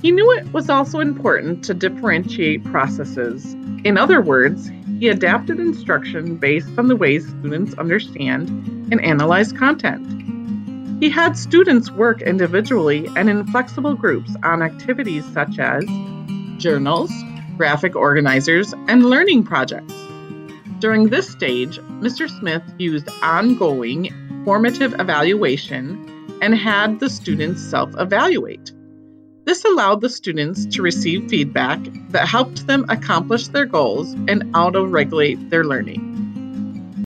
He knew it was also important to differentiate processes. In other words, he adapted instruction based on the ways students understand and analyze content. He had students work individually and in flexible groups on activities such as journals, graphic organizers, and learning projects. During this stage, Mr. Smith used ongoing formative evaluation and had the students self-evaluate. This allowed the students to receive feedback that helped them accomplish their goals and auto-regulate their learning.